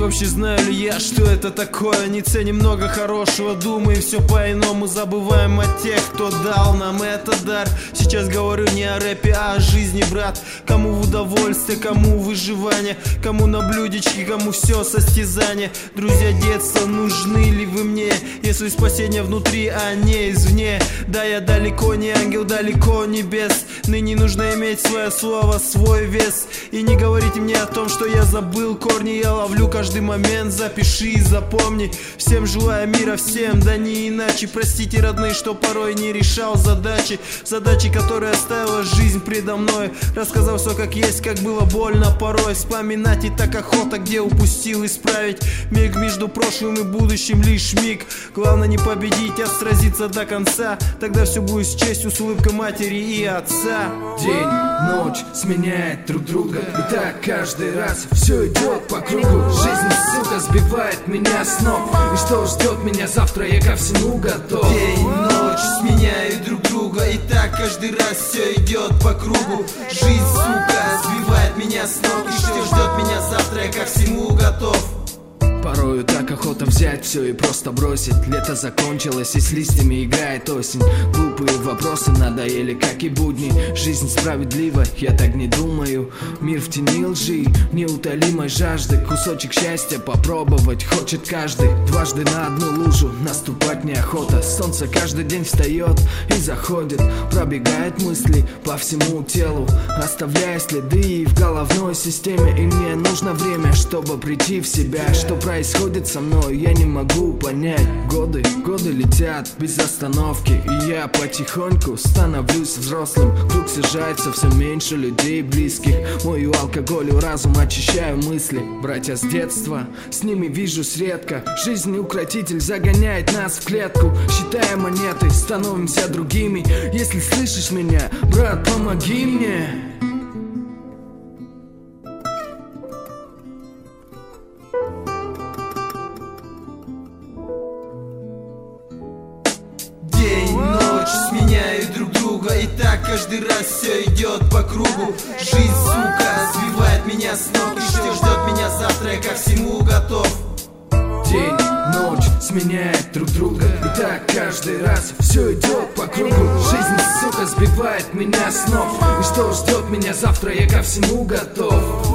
вообще знаю ли я, что это такое? Не ценим много хорошего, думаем все по-иному. Забываем о тех, кто дал нам этот дар. Сейчас говорю не о рэпе, а о жизни, брат. Кому в удовольствие, кому выживание, кому на блюдечке, кому все состязание. Друзья детства, нужны ли вы мне, если спасение внутри, а не извне? Да, я далеко не ангел, далеко небес. Ныне нужно иметь свое слово, свой вес. И не говорите мне о том, что я забыл корни. Я ловлю каждый момент, запиши и запомни. Всем желаю мира, всем, да не иначе. Простите, родные, что порой не решал задачи, которые оставила жизнь предо мной. Рассказал все как есть, как было больно порой. Вспоминать и так охота, где упустил, исправить. Миг между прошлым и будущим лишь миг. Главное не победить, а сразиться до конца. Тогда все будет с честью, с улыбкой матери и отца. День, ночь сменяет друг друга, и так каждый раз все идет по кругу. Жизнь, сука, сбивает меня с ног. И что ждет меня завтра, я ко всему готов. День, ночь сменяют друг друга, и так каждый раз все идет по кругу. Жизнь, сука, сбивает меня с ног. И что ждет меня завтра, я ко всему готов. Порою так охота взять все и просто бросить. Лето закончилось и с листьями играет осень. Глупые вопросы надоели, как и будни. Жизнь справедлива, я так не думаю. Мир в тени лжи, неутолимой жажды. Кусочек счастья попробовать хочет каждый. Дважды на одну лужу наступать неохота. Солнце каждый день встает и заходит. Пробегают мысли по всему телу, оставляя следы и в головной системе. И мне нужно время, чтобы прийти в себя. Что происходит со мной, я не могу понять. Годы летят без остановки, и я потихоньку становлюсь взрослым. Вдруг сжижается все меньше людей близких. Мою алкоголю разум, очищаю мысли. Братья с детства, с ними вижусь редко. Жизнь укротитель загоняет нас в клетку. Считая монеты, становимся другими. Если слышишь меня, брат, помоги мне. Сменяют друг друга, и так каждый раз все идет по кругу. Жизнь, сука, сбивает меня с ног. И что ждет меня завтра, я ко всему готов. День, ночь сменяет друг друга, и так каждый раз все идет по кругу. Жизнь, сука, сбивает меня с ног. И что ждет меня завтра, я ко всему готов.